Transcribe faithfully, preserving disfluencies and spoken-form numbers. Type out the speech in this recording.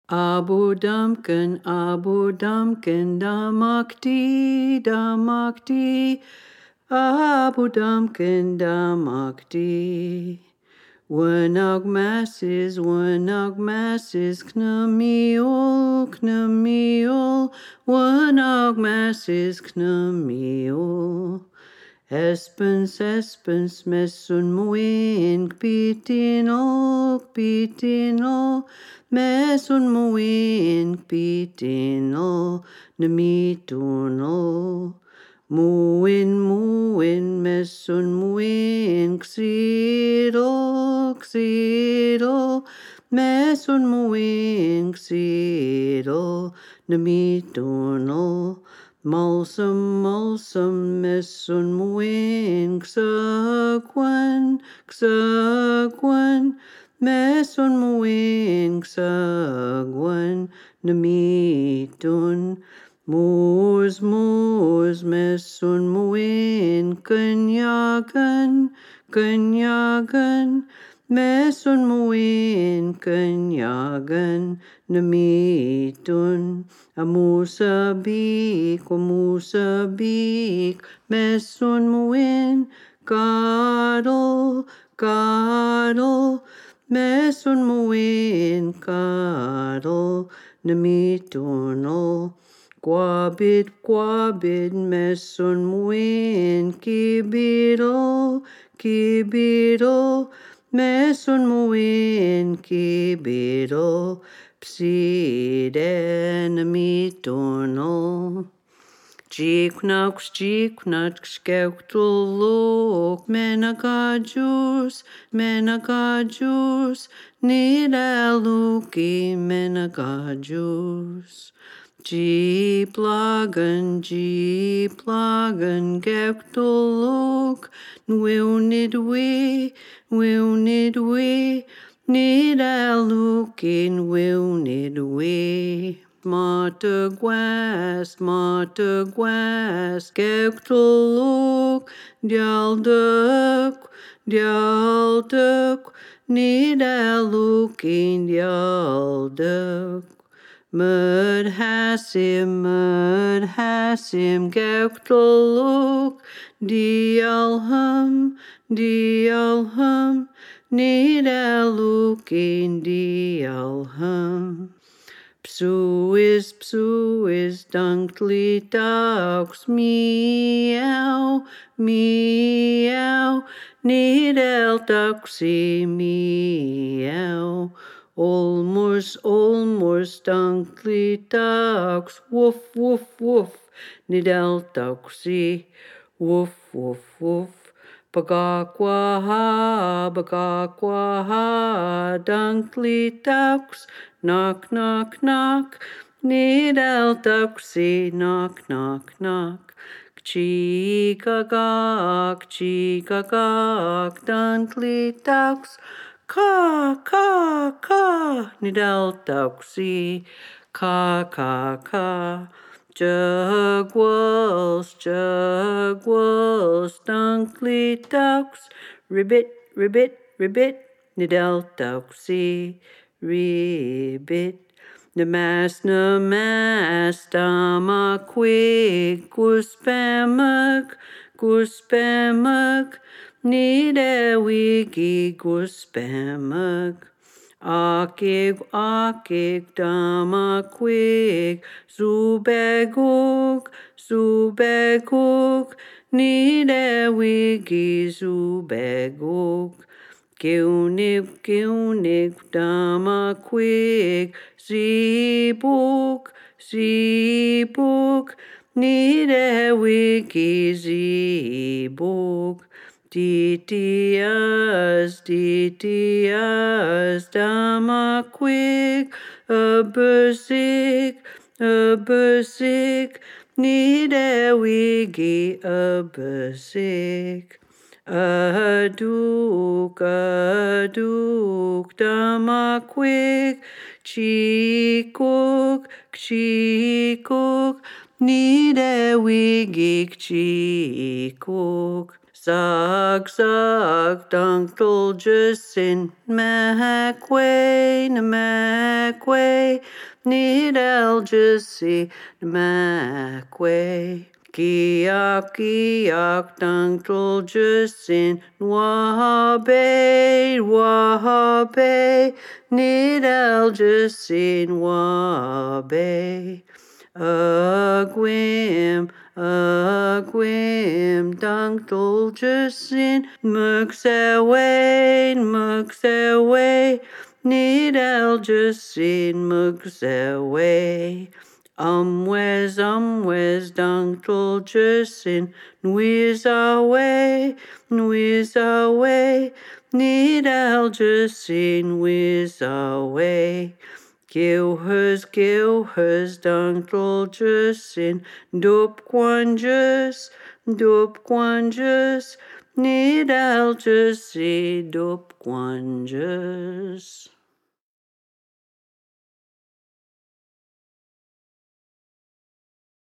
Abu Dumpkin, Abu Dumpkin, Damakti, Damakti, Abu Dumpkin, Damakti. Wanag masses, wanag masses, knamiol, knamiol, wanag masses, knamiol. Espens, espens, messun muin, kpitinol, kpitinol, messun muin, kpitinol, namitunol. Muin, muin, messun muin, ksidol, ksidol, messun muin, ksidol, namitunol. Mulsum, mulsum, messun muin, ksagwan, ksagwan, messun muin, ksagwan, namitun. Moors, moors, messun muin, kanyagan, kanyagan, messun muin, kanyagan, namitun. Amusabik, amusabik, messun muin, kadol, kadol, messun muin, kadol, namitunol. Quabid, quabid, messun muin, kibidol, kibidol, messun muin, kibidol, psiden, namitunol. Jiknaks, jiknaks, skektuluk, menagajus, menagajus, nidaluki, menagajus. G-plagan, G-plagan, gektuluk, nwilnidwi, wilnidwi, nidalukin, wilnidwi. Matagwas, matagwas, gektuluk, dialduk, dialduk, nidalukin, dialduk. Mud hasim, mud hasim, gektuluk, dialhum, dialhum, nidalukin, dialhum. Psuis, psuis, dunkly ducks, meow, meow, nidel ducksy, meow. Olmurs, olmurs, dunkly ducks, woof, woof, woof, nidel ducksy, woof, woof, woof. Bagakwaha, bagakwaha, dunkly ducks, knock, knock, knock, nidel ducksy, knock, knock, knock. Chee-gagak, chee-gagak, dunkly ducks, ka, ka, ka, nidel ducksy, ka, ka, ka. Jugwals, jugwals, dunkly ducks, ribbit, ribbit, ribbit, nidel ducksy, ribbit. Namas, namas, damaquig, guspamug, guspamug, nidewigi, guspamug. Akig, akig, damaquig, zubegug, zubegug, nidewigi, zubegug. Gilnig, gilnig, damaquig, zebug, zebug, nidewigi, zebug. Ditias, ditias, damaquig, abersig, abersig, nidewigi, abersig. Aduk, aduk, damaquig, chikuk, chikuk, nidewigi, chikuk. Zag zag dunkle jusin macway macway nidel jusi macway Kiak kiak dunkle jusin wabe wabe nidel jusin wabe Agwim, agwim, dunkle jusin, mugsewain, mugsewain, nidel jusin, mugsewain. Umwes, umwes, dunkle jusin, nwiz away, nwiz away, nidel jusin, nwiz away. Gilhers, gilhers, dunkle jusin, dup quanjus, dup quanjus, nidel jusi, dup quanjus.